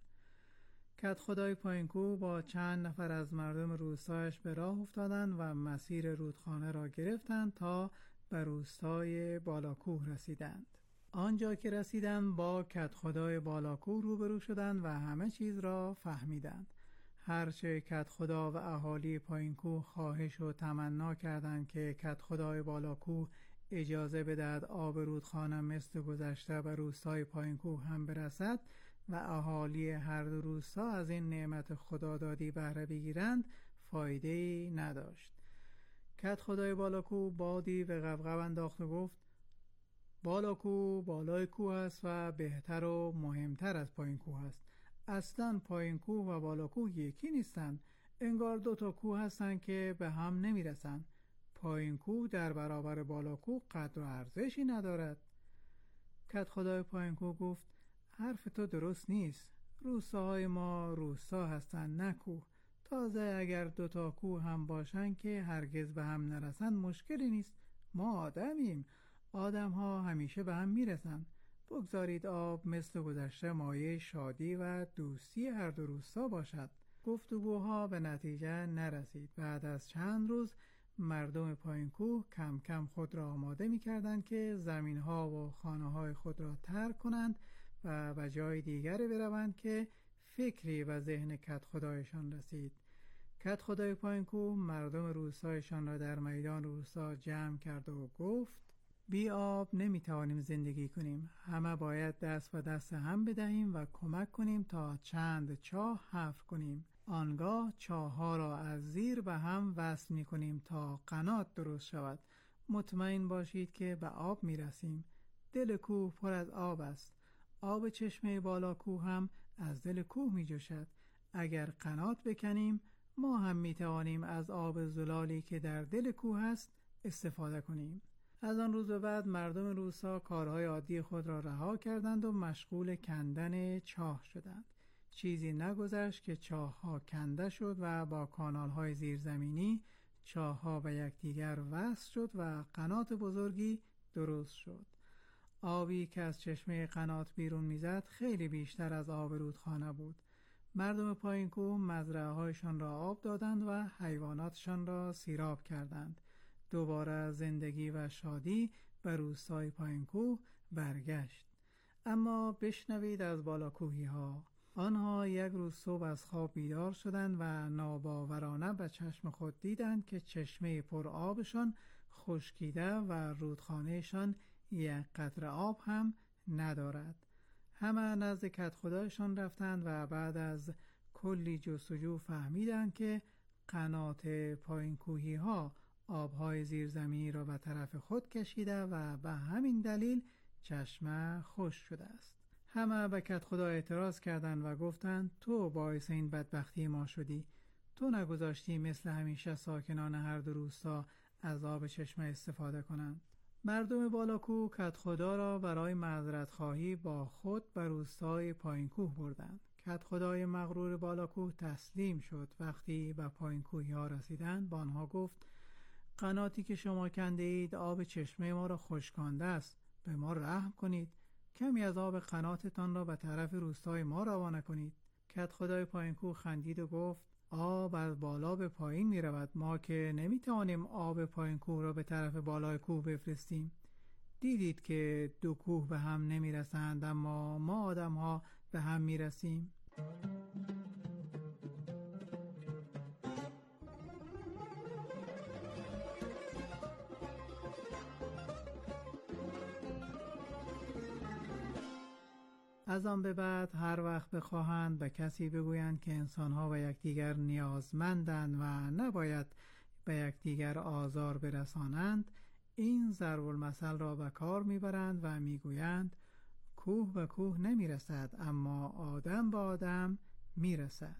کدخدای پایین کوه با چند نفر از مردم روستایش به راه افتادند و مسیر رودخانه را گرفتند تا به روستای بالاکوه رسیدند. آنجا که رسیدند با کدخدای بالاکوه روبرو شدند و همه چیز را فهمیدند. هرچه کدخدا و اهالی پایین کوه خواهش و تمنا کردند که کدخدای بالاکوه اجازه بدهد آب رودخانه مثل گذشته به روستای پایین کوه هم برسد و اهالی هر 2 روستا از این نعمت خدادادی بهره بگیرند، فایده‌ای نداشت. کدخدای بالاکوه بادی به غبغب انداخت و گفت بالاکوه بالای کوه است و بهتر و مهمتر از پایین کوه است. اصلا پایین کوه و بالاکوه یکی نیستند. انگار 2 تا کوه هستند که به هم نمی رسند. پایین کوه در برابر بالاکوه قدر و ارزشی ندارد. کدخدای پایین کوه گفت حرف تو درست نیست. روستاهای ما روستا هستند نه کوه. تازه اگر 2 تا کوه هم باشن که هرگز به هم نرسن مشکلی نیست. ما آدمیم. آدم ها همیشه به هم میرسن. بگذارید آب مثل گذشته مایه شادی و دوستی هر 2 روستا باشد. گفتگوها به نتیجه نرسید. بعد از چند روز مردم پایین کوه کم کم خود را آماده می کردند که زمین ها و خانه های خود را ترک کنند و به جای دیگری بروند که فکری و ذهن کدخدایشان رسید. کدخدای پایین کوه مردم روستایشان را در میدان روستا جمع کرد و گفت بی آب نمیتوانیم زندگی کنیم. همه باید دست به دست هم بدهیم و کمک کنیم تا چند چاه حفر کنیم. آنگاه چاه‌ها را از زیر به هم وصل می‌کنیم تا قنات درست شود. مطمئن باشید که به آب می‌رسیم. دل کوه پر از آب است. آب چشمه بالا کوه هم از دل کوه می‌جوشد. اگر قنات بکنیم ما هم می‌توانیم از آب زلالی که در دل کوه است استفاده کنیم. از آن روز به بعد مردم روستا کارهای عادی خود را رها کردند و مشغول کندن چاه شدند. چیزی نگذشت که چاه‌ها کنده شد و با کانال‌های زیرزمینی چاه‌ها به یکدیگر وصل شد و قنات بزرگی درست شد. آبی که از چشمه قنات بیرون میزد خیلی بیشتر از آب رودخانه بود. مردم پایین کوه مزرعه‌هایشان را آب دادند و حیواناتشان را سیراب کردند. دوباره زندگی و شادی به روستای پایین کوه برگشت. اما بشنوید از بالاکوهی‌ها. آنها یک روز صبح از خواب بیدار شدند و ناباورانه به چشم خود دیدند که چشمه پر آبشان خشکیده و رودخانهشان یک قطره آب هم ندارد. همه نزد کدخدایشان رفتند و بعد از کلی جستجو فهمیدند که قنات پایین کوهی ها آبهای زیرزمینی را به طرف خود کشیده و به همین دلیل چشمه خشک شده است. همه به کدخدا اعتراض کردند و گفتند تو باعث این بدبختی ما شدی. تو نگذاشتی مثل همیشه ساکنان هر دو روستا از آب چشمه استفاده کنند. مردم بالاکوه کدخدا را برای معذرت خواهی با خود به روستای پایین کوه بردند. کدخدای مغرور بالاکوه تسلیم شد. وقتی به پایین کوهی ها رسیدند با آنها گفت قناتی که شما کنده اید آب چشمه ما را خشکانده است. به ما رحم کنید. کمی از آب قناتتان را به طرف روستای ما روانه کنید. کدخدای پایین کوه خندید و گفت آب از بالا به پایین می رود. ما که نمی توانیم آب پایین کوه را به طرف بالای کوه بفرستیم. دیدید که دو کوه به هم نمی رسند اما ما آدم ها به هم می رسیم. از آن به بعد هر وقت بخواهند به کسی بگویند که انسان‌ها به یکدیگر نیازمندند و نباید به یکدیگر آزار برسانند، این ضرب المثل را به کار میبرند و میگویند کوه به کوه نمیرسد اما آدم به آدم میرسد.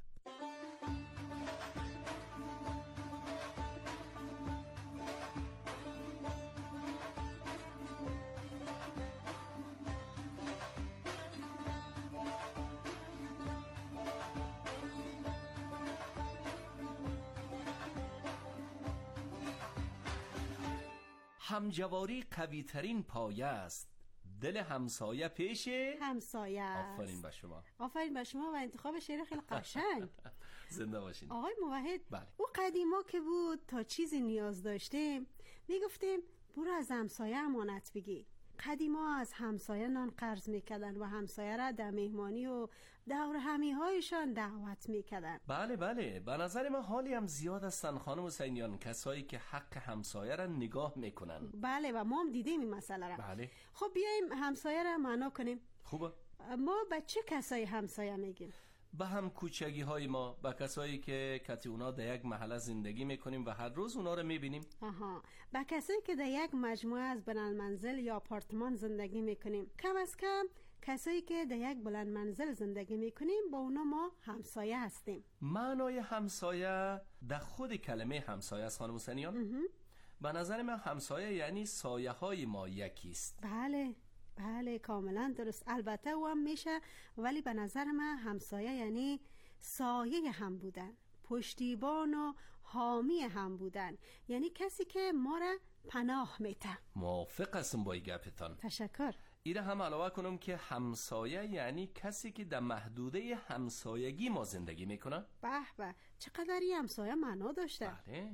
همجواری قوی ترین پایه است. دل همسایه پیش همسایه است. آفرین به شما. آفرین به شما و انتخاب شعر خیلی قشنگ. زنده باشین. آقای موحد، بله. او قدیما که بود تا چیزی نیاز داشتیم میگفتیم برو از همسایه امانت بگیر. قدیما از همسایه نان قرض میکردن و همسایه را در مهمانی و دور همی هایشان دعوت میکردن. بله بله، به نظر من حالی هم زیاد هستن خانم حسینیان کسایی که حق همسایه را نگاه میکنن. بله و ما هم دیدیم این مسئله را. بله. خب بیایم همسایه را معنا کنیم. خوبه. ما به چه کسایی همسایه میگیم؟ به هم کوچگی های ما، به کسایی که کتی اونا در یک محله زندگی میکنیم و هر روز اونا رو میبینیم. آها، به کسایی که در یک مجموعه از بلند منزل یا آپارتمان زندگی میکنیم. کم از کم کسایی که در یک بلند منزل زندگی میکنیم با اونا ما همسایه هستیم. معنای همسایه در خود کلمه همسایه است خانم حسینیان. به نظر من همسایه یعنی سایه های ما یکیست. بله بله، کاملا درست. البته او هم میشه، ولی به نظر من همسایه یعنی سایه هم بودن، پشتیبان و حامی هم بودن، یعنی کسی که ما را پناه میده. موافق هستم با این گپتان. تشکر. ایره هم علاوه کنم که همسایه یعنی کسی که در محدوده همسایگی ما زندگی میکنه. به به، چقدر این همسایه معنا داشته. بله.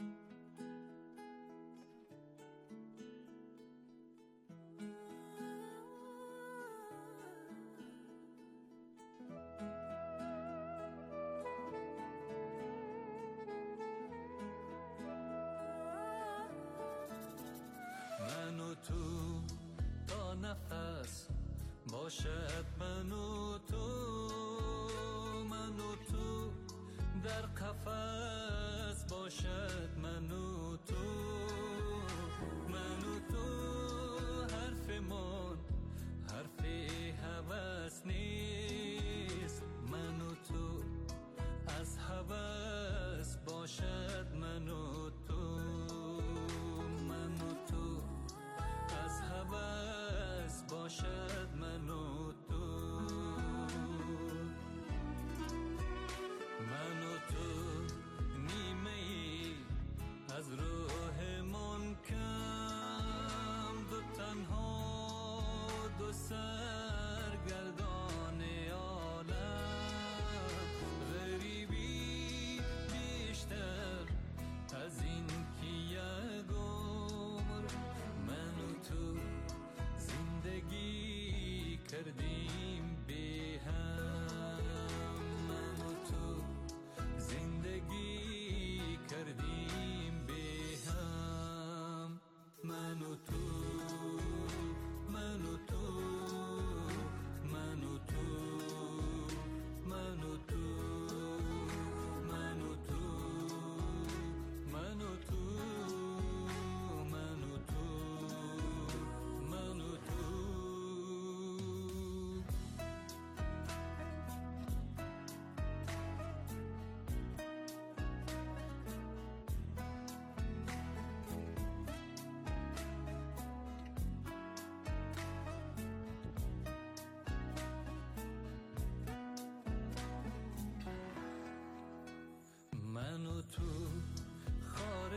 من و تو تا نفس باشد، من و تو، من و تو در قفس باشد، من و تو، من و تو حرفمان حرف هوس نیست، من و تو از هوس باشد، من و تو، من و تو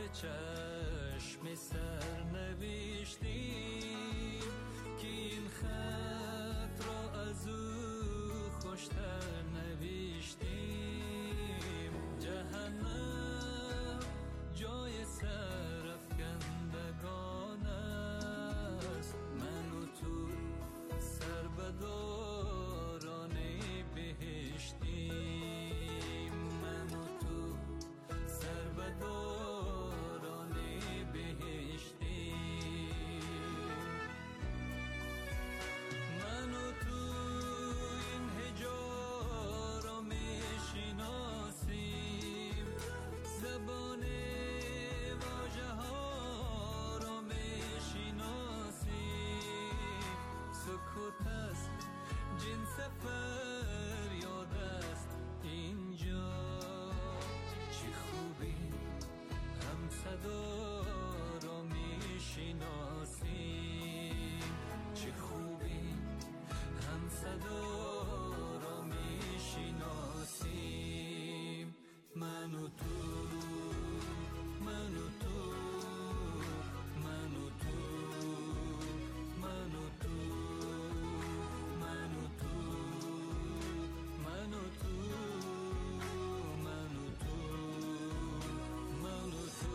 چشم سر نوشتیم که این خط را از او خوشتر نوشتیم. جهنم جای سرافکندگان است، من و تو سربداران بهشتیم. من و تو سربداران بهشتیم. من و تو این هجا را میشناسیم، زبان واژه ها را میشناسیم. سکوت است جنس فریاد است اینجا، چه خوبی هم صدا را میشناسیم. چه خوبی هم صدا را میشناسیم. من و تو، من و تو، من و تو، من و تو، من و تو، من و تو، من و تو، من و تو.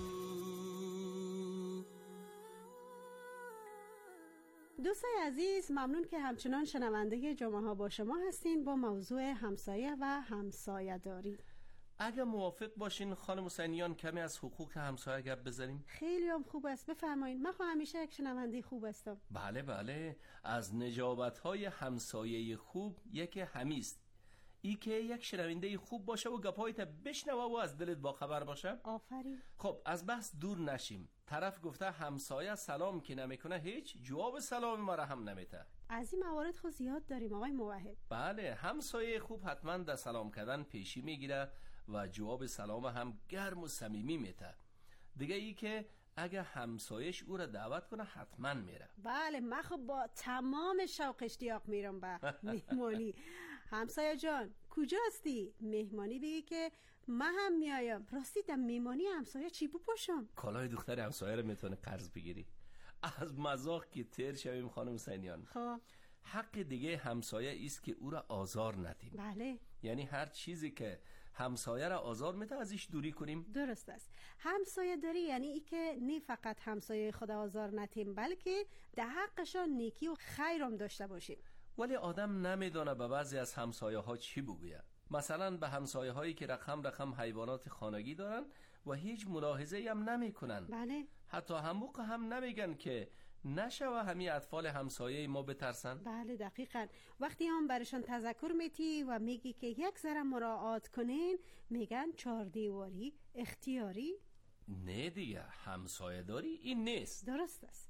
دوستای عزیز، ممنون که همچنان شنونده جمعه ها با شما هستین با موضوع همسایه و همسایه داری. اگه موافق باشین خانم حسینیان کمی از حقوق همسایه گپ بزنیم. خیلی هم خوب است، بفرمایید. من همیشه یک شنونده خوب هستم. بله بله، از نجابت‌های همسایه خوب یکی همیست، ای که یک شنونده خوب باشه و گپایت بشنوه و از دلت باخبر باشه. آفرین. خب از بحث دور نشیم. طرف گفته همسایه سلام که نمیکنه هیچ جواب سلام ما را هم نمیده. از این موارد خود زیاد داریم آقای موحد. بله، همسایه خوب حتما در سلام کردن پیشی میگیره و جواب سلام هم گرم و صمیمی میده. دیگه ای که اگه همسایش او را دعوت کنه حتما میره. بله، من خب با تمام شوق اشتیاق میرم به مهمانی. همسایه جان کجاستی؟ مهمانی بگی که من هم میایم. راستی در مهمانی همسایه چی بپوشم؟ کالای دختر همسایه رو میتونه قرض بگیری. از مزاق که تیر شویم خانم حسینیان. خب حق دیگه همسایه است که او را آزار ندیم. بله. یعنی هر چیزی که همسایه را آزار میده ازش دوری کنیم. درست است. همسایه داری یعنی ای که نه فقط همسایه خود آزار ندیم بلکه در حقشان نیکی و خیرم داشته باشیم. ولی آدم نمیدونه به بعضی از همسایه ها چی بگوید. مثلا به همسایه هایی که رقم حیوانات خانگی دارن و هیچ ملاحظه هم نمی کنن. بله. حتی هم موقع هم نمیگن که نشوه همی اطفال همسایه ما بترسن. بله دقیقاً. وقتی هم برشان تذکر میتی و میگی که یک ذره مراعات کنین میگن 4 دیواری اختیاری. نه دیگه، همسایه داری این نیست. درست است.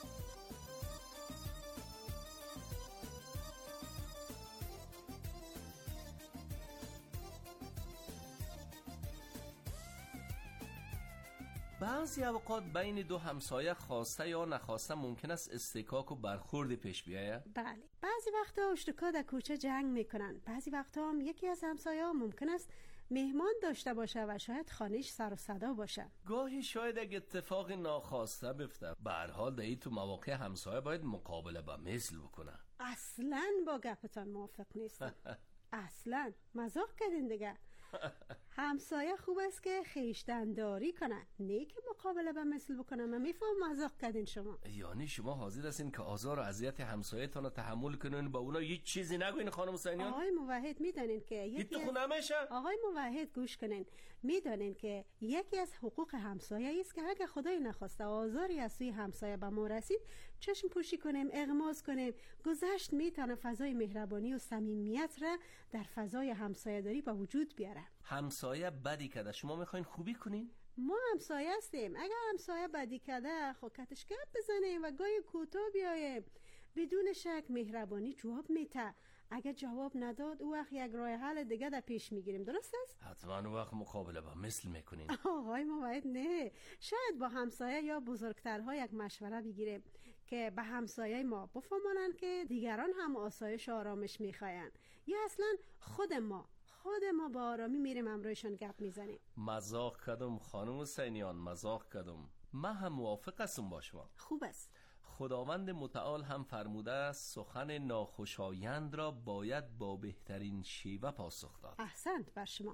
بعضی اوقات بین دو همسایه خواسته یا نخواسته ممکن است استکاک و برخورد پیش بیاید. بله، بعضی وقتا اشتکا در کوچه جنگ میکنن. بعضی وقتا هم یکی از همسایه ها ممکن است مهمان داشته باشه و شاید خانه‌اش سر و صدا باشه. گاهی شاید یک اتفاق ناخواسته بیفته. به هر حال در این تو مواقع همسایه باید مقابله با مثل بکنه. اصلاً با گپتان موافق نیستم. اصلاً مزاق کردین دیگه. همسایه خوب است که خیشتنداری کنه، نه که مقابله به مثل بکنه. من میفهم مزاق کردین شما. یعنی شما حاضر هستین که آزار و اذیت همسایه‌تان رو تحمل کنین با اونا هیچ چیزی نگوین خانم حسینیان؟ آقای موحد میدانین که یکی خونه نمیشه؟ آقای موحد گوش کنین. میدانین که یکی از حقوق همسایه است که اگه خدای نخواسته آزاری از سوی همسایه به ما رسید چشم پوشی کنیم، اغماس کنیم. گذشت میتونه فضای مهربانی و صمیمیت را در فضای همسایه داری به وجود بیاره. همسایه بدی کرده شما میخواین خوبی کنین؟ ما همسایه هستیم. اگر همسایه بدی کرده خب کتش گپ بزنیم و گاهی کوتاه بیایم. بدون شک مهربانی جواب میده. اگر جواب نداد او وقت یک راه حل دیگه در پیش میگیریم. درست است؟ حتما او وقت مقابله با مثل میکنین. آقای موحد نه، شاید با همسایه یا بزرگترها یک مشوره بگیریم که به همسایه ما بفهمانند که دیگران هم آسایش و آرامش میخواین، یا اصلا خود خود ما با آرامی میریم امرویشان گپ میزنیم. مزاق کردم خانم حسینیان، مزاق کردم. من هم موافق هستم با شما. خوب است. خداوند متعال هم فرموده است سخن ناخوشایند را باید با بهترین شیوه پاسخ داد. احسنت بر شما.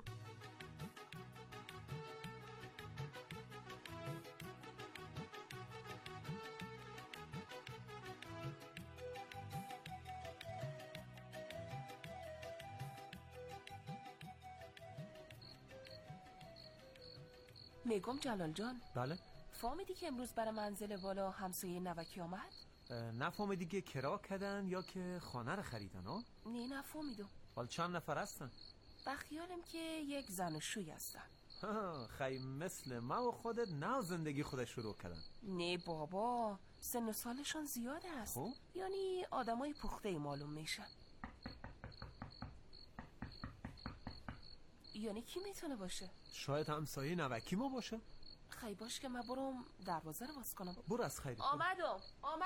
میگم جلال جان. بله؟ فهمیدی که امروز برای منزل والا همسایه نوکی آمد؟ نفهمیدی که کرا کردن یا که خانه رو خریدن ها؟ نه نفهمیدم. حال چند نفر هستن؟ بخیالم که یک زن و شوی هستن. خیلی مثل ما و خودت نو زندگی خودش شروع کردن. نه بابا، سن و سالشان زیاده است. یعنی آدمای پخته معلوم میشن. یعنی کی میتونه باشه؟ شاید همسایه نوکی ما باشه. خیلی باش که من برم دروازه رو باز کنم. برو از خیلی. آمدم.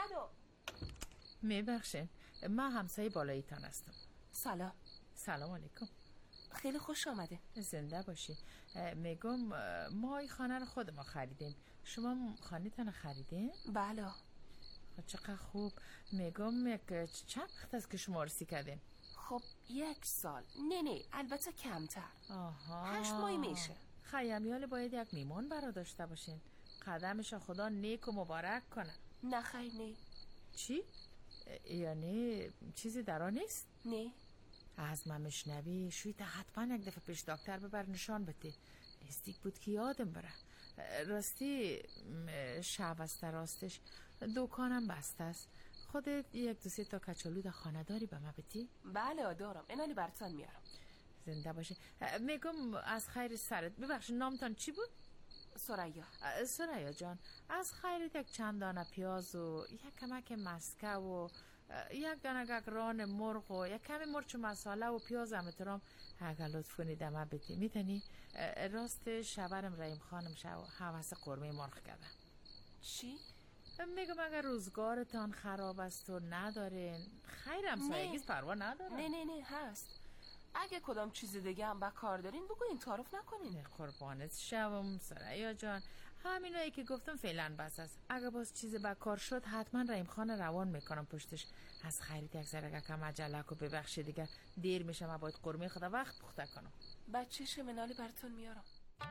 میبخشین، من همسایه بالاییتان هستم. سلام. سلام علیکم. خیلی خوش آمده. زنده باشی. میگم ما این خانه رو خود ما خریدیم. شما خانه تان خریدین؟ بله. چقدر خوب. میگم چند وقت است که شما رسی کردین؟ خب 1 سال. نه البته کمتر. 8 ماه میشه. خیامیال باید یک میمون برا داشته باشین. قدمش خدا نیک و مبارک کنه. نه خیر نه. چی؟ یعنی چیزی درا نیست؟ نه. از من مشنوی شویت حتما یک دفعه پیش دکتر ببر نشان بده. نزدیک بود که یادم بره. راستی شب است راستش دکانم بسته است. خودت 1-2 تا کچالو در خانه داری به من بدی؟ بله دارم. اینالی براتون میارم. زنده باشه. میگم از خیر سرت. ببخشید نامتان چی بود؟ سریا جان، از خیرت یک چند دانه پیاز و یک کمک مسکه و یک دانه گگران مرغ و یک کمی مرچ مساله و پیاز امترام اگر لطف کنی دمه بدی. میتونی؟ راست شبرم رحیم خانم شو حوث قرمه مرغ کردم. چی؟ میگم اگر روزگارتان خراب است و ندارین خیرم سایگیز پروا ندارم. نه هست. اگه کدام چیز دیگه هم با کار دارین بگوین، تعارف نکنین. قربانت شوم سریا جان، همینایی که گفتم فعلا بس است. اگه باز چیز با کار شد حتما رحیم خان روان میکنم پشتش. از خرید یک ذره کم عجله کو. ببخشید دیگه دیر میشه. من باید قرمه خدا وقت پخته کنم. بچه شمنالی براتون میارم.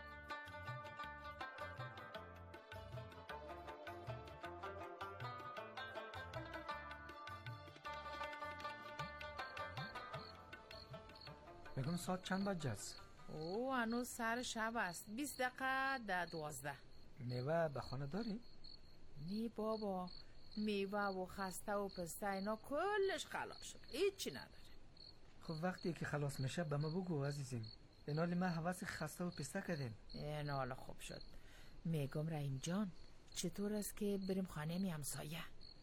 بگم ساعت چند بجه است؟ او هنوز سر شب است. 20 دقیقه در 12. میوه به خانه داری؟ نی بابا، میوه و خسته و پسته اینا کلش خلاص شد. هیچی نداره. خب وقتی که خلاص میشه به ما بگو عزیزم. اینالی من حواس خسته و پسته کردیم. این حالا خوب شد. میگم رحیم جان چطور است که بریم خانه می همسایه؟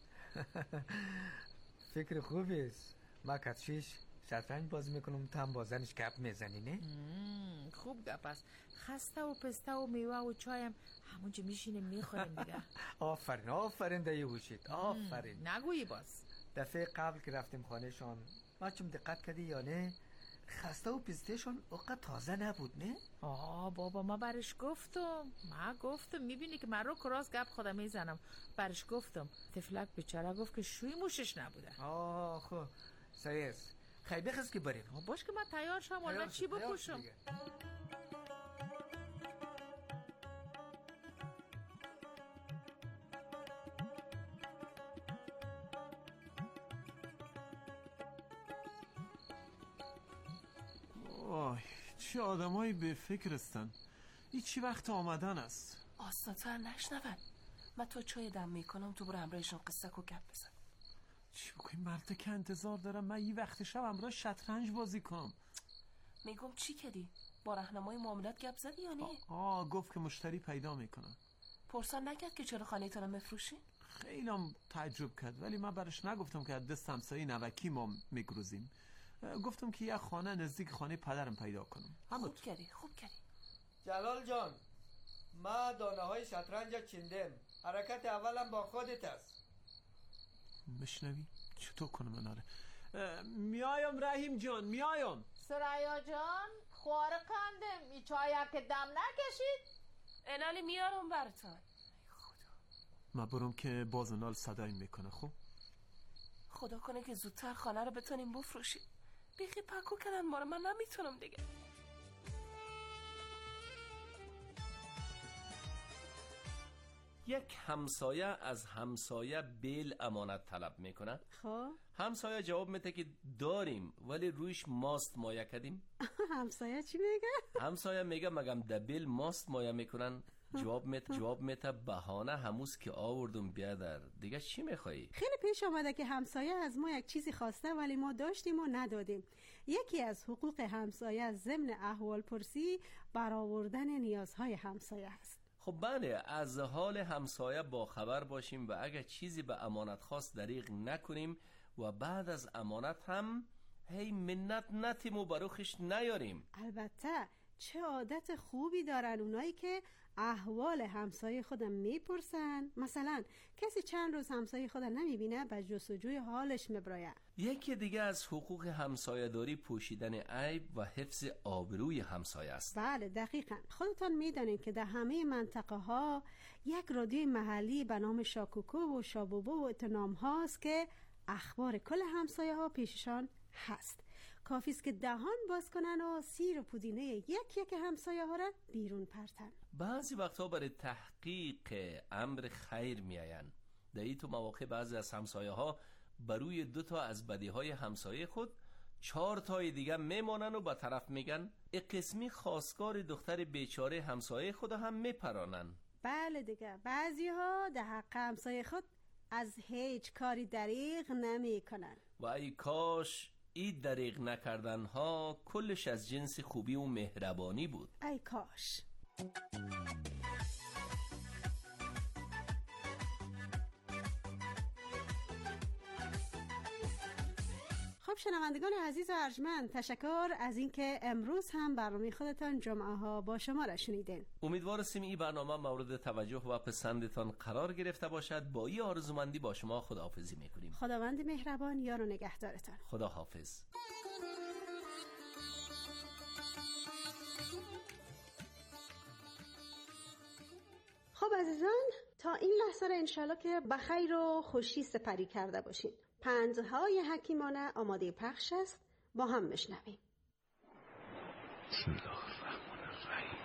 فکر خوبی است. ما کتشیش شطرنج بازی میکنم، تو هم بازنش گپ میزنی نه؟ خوب گپ است. خسته و پسته و میوه و چایم همونجا میشینیم میخوریم دیگه. آفرین دیگه هوشید. آفرین. نگویی باز. دفعه قبل که رفتیم خانهشان ما چون دقت کردی یا نه خسته و پستهشان اوقات تازه نبود نه؟ بابا ما برش گفتم. میبینی که من رو کراس گپ خودم میزنم. برش گفتم. تفلک بیچاره گفت که شوی موشش نبوده. خب سایس خیلی بخست که بریم. باش که من تیار شم. ولی چی بپوشم؟ چه آدمایی به فکر هستن. این چی وقت آمدن است؟ آساتر نشنون. من تو چای دم میکنم، تو برو همراهشون قصه کو گپ بزن. چی بکنیم؟ مرده که انتظار دارم من این وقت شب همراه شطرنج بازی کنم. میگم چی کردی؟ با راهنمای معاملات گپ زدی یا نه؟ گفت که مشتری پیدا میکنن. پرسان نکرد که چرا خانه تونم مفروشی؟ خیلیم تعجب کرد ولی من برش نگفتم که از دست همسایه نوکی ما میگروزیم. گفتم که یه خانه نزدیک خانه پدرم پیدا کنم. خوب کردی. جلال جان، ما دانه های شطرنج چیندم. حرکت اولم با خودت است. مشنوی؟ چطور کنم مناره؟ میایم رحیم جان، میایم. سریا جان خوار کندم ای چای که دم نکشید. انالی میارم براتون. ما برم که بازنال صدای میکنه. خب خدا کنه که زودتر خانه رو بتونیم بفروشیم. بیخی پکو کردن ما رو، من نمیتونم دیگه. یک همسایه از همسایه بیل امانت طلب میکنه. خب همسایه جواب میده که داریم ولی رویش ماست مایه کردیم. همسایه چی میگه؟ همسایه میگه مگم در بیل ماست مایه میکنن. جواب میده بهانه هموز که آوردم بیادر، دیگه چی میخوایی؟ خیلی پیش آمده که همسایه از ما یک چیزی خواسته ولی ما داشتیم و ندادیم. یکی از حقوق همسایه ضمن احوال پرسی برآوردن نیازهای همسایه است. خب بله، از حال همسایه با خبر باشیم و اگر چیزی به امانت خواست دریغ نکنیم و بعد از امانت هم هی منت نتیم و بروخش نیاریم. البته چه عادت خوبی دارن اونایی که احوال همسایه خودم میپرسن. مثلا کسی چند روز همسایه خودم نمیبینه و جستجوی حالش میبراید. یکی دیگه از حقوق همسایه داری پوشیدن عیب و حفظ آبروی همسایه است. بله دقیقاً. خودتان میدانید که در همه منطقه ها یک رادیوی محلی به نام شاکوکو و شابوبو و اتنام هاست که اخبار کل همسایه ها پیششان هست. کافی است که دهان باز کنن و سیر و پودینه یک همسایه ها را بیرون پرتن. بعضی وقتا برای تحقیق امر خیر میاین. در این تو مواقع بعضی از همسایه ها بروی 2 از بدی های همسایه خود 4 تای دیگه میمانن و با طرف میگن ای قسمی خواستگار دختر بیچاره همسایه خود هم میپرانن. بله دیگه، بعضی ها در حق همسایه خود از هیچ کاری دریغ نمی کنن. و ای کاش این دریغ نکردن ها کلش از جنس خوبی و مهربانی بود. ای کاش. خب شنوندگان عزیز و ارجمند، تشکر از اینکه امروز هم برنامه خودتان جمعه ها با شما را شنیدین. امیدوارم این برنامه مورد توجه و پسندتان قرار گرفته باشد. با این آرزومندی با شما خداحافظی میکنیم. خداوند مهربان یار و نگهدارتان. خدا حافظ. خب عزیزان، تا این لحظه را انشالله که بخیر و خوشی سپری کرده باشین. پندهای حکیمانه آماده پخش است، با هم بشنویم. بسم الله الرحمن الرحیم.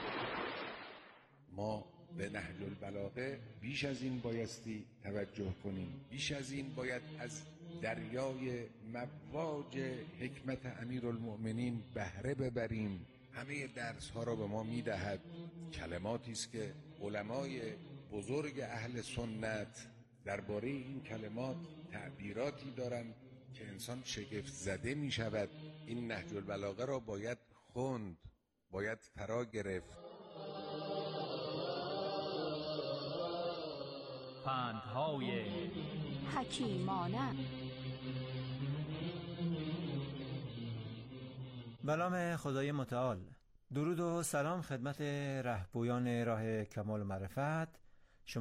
ما به نهج البلاغه بیش از این بایستی توجه کنیم. بیش از این باید از دریای مواج حکمت امیرالمؤمنین بهره ببریم. همه درس ها را به ما میدهد. کلماتی است که علمای بزرگ اهل سنت درباره این کلمات تعبیراتی دارند که انسان شگفت زده می شود. این نهج البلاغه را باید خوند، باید فرا گرفت. پندهای حکیمانه. به نام خدای متعال. درود و سلام خدمت رهبویان راه کمال و معرفت